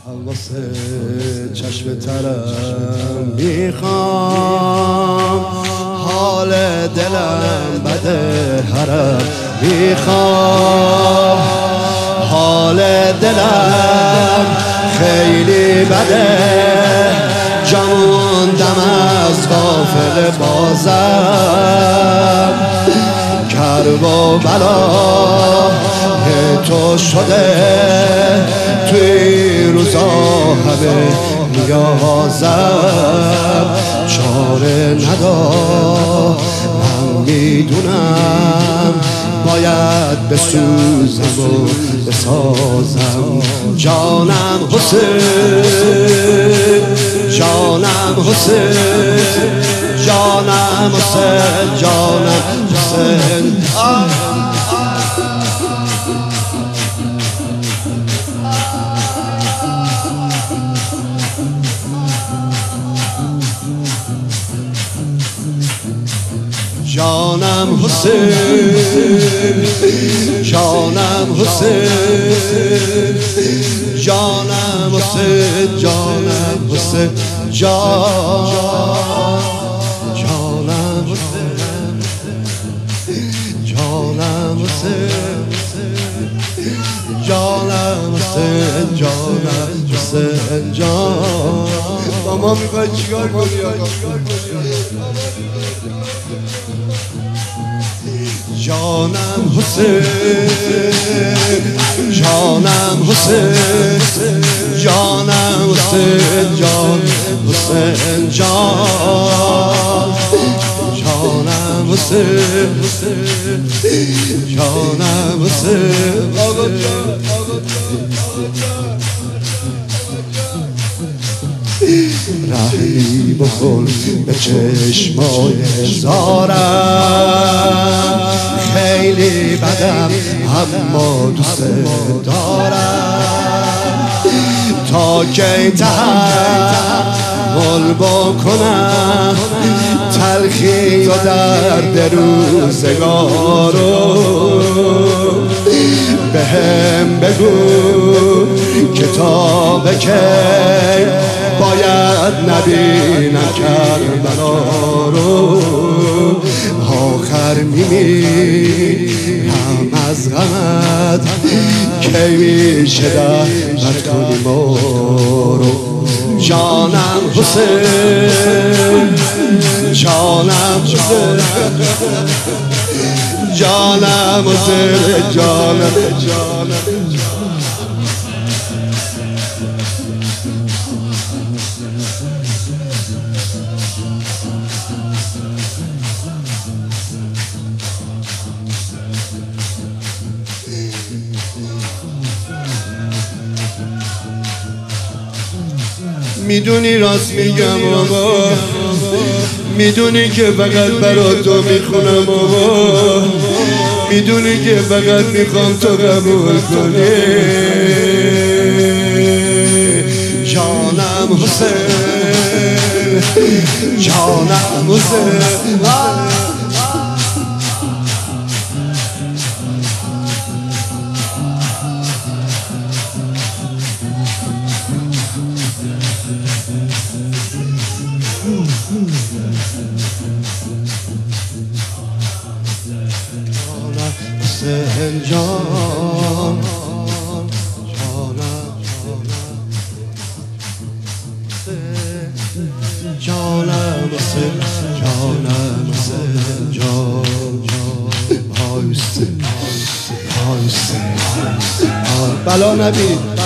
واسه چشم ترم میخوام، حال دلم بده حرم میخوام، حال دلم خیلی بده، جموندم از غافل بازم، کرب و بلا تو شده توی روزا همه نیازم، چاره ندارم میدونم، باید بسوزم و بسازم. جانم حسین، جانم حسین، جانم حسین، جانم حسین. جانم حسین، جانم حسین، جانم حسین، جانم حسین، جانم حسین، جانم حسین، جانم حسین، جانم حسین، جان. ما میخوای چیکار کنی آقا؟ جانم حسین، جانم حسین، جانم حسین، جان حسین، جان، جانم حسین، جانم حسین. آقا جان، رحمی بکن به چشمای زارم، خیلی بدم اما دوست دارم، تا کی تحمل بکنم تلخی و درد روزگارو، بهم بگو کتاب کی باید نبینم کربلا رو، آخر میمیرم از غمت کی میشه دعوت کنی ما رو. جانم حسین، جانم حسین، جانم حسین، جانم، جانم. میدونی راست میگم آقا، میدونی که فقط برات تو میخونم آقا، میدونی که فقط میخوام تو قبول کنی. جانم حسین، جانم حسین، حسین جان، جانم حسین، جانم حسین جان، پایسته پایسته بلا نبید.